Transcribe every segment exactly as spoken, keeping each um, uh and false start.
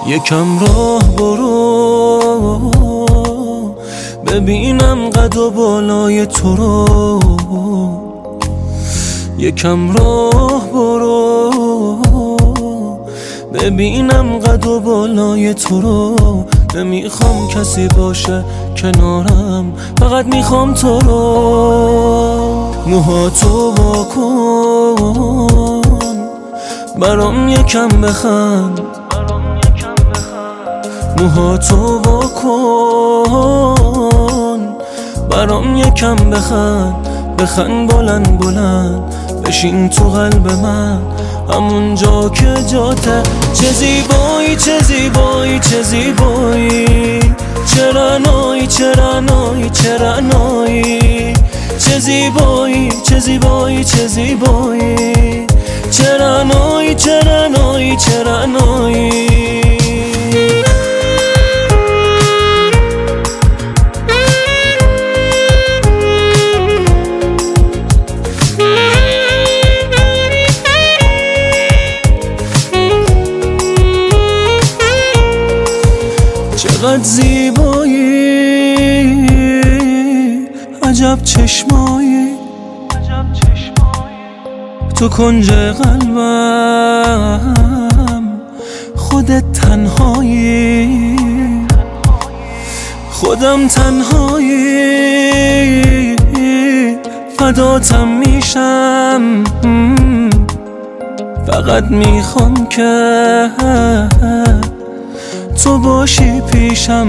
یکم راه برو ببینم قد و بالای تو رو. یکم راه برو ببینم قد و بالای تو رو. نمیخوام کسی باشه کنارم، فقط میخوام تو رو. موهاتو واکن برام یکم بخند، موهاتو واکن برام یکم بخند. بخند بلند بلند بشین تو قلب من، همون جا که جاته. چه زیبایی چه زیبایی چه زیبایی، چه رعنایی چه رعنایی چه رعنایی. چه زیبایی چه زیبایی چه زیبایی، چه رعنایی چه رعنایی چه رعنایی. چقدر زیبایی، عجب چشمایی، تو کنج قلبم خودت تنهایی، خودم تنهایی. فداتم میشم، فقط میخوام که تو باشی پیشم.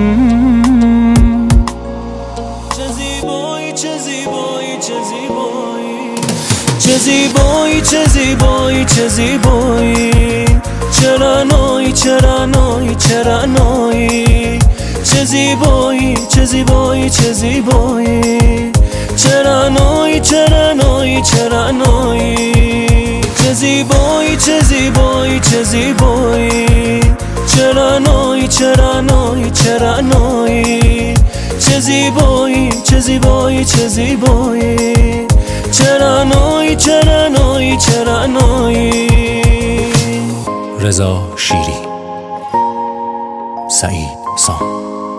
چه زیبایی چه زیبایی چه زیبایی، چه زیبایی چه زیبایی چه زیبایی، چه رعنایی چه رعنایی چه رعنایی. چه زیبایی چه زیبایی چه زیبایی، چه رعنایی چه رعنایی چه رعنایی. چه زیبایی چه زیبایی چه زیبایی، چه رعنایی چه رعنایی چه رعنایی. چه زیبایی چه زیبایی چه زیبایی، چه رعنایی چه رعنایی چه رعنایی. رضا شیری، سعید سام.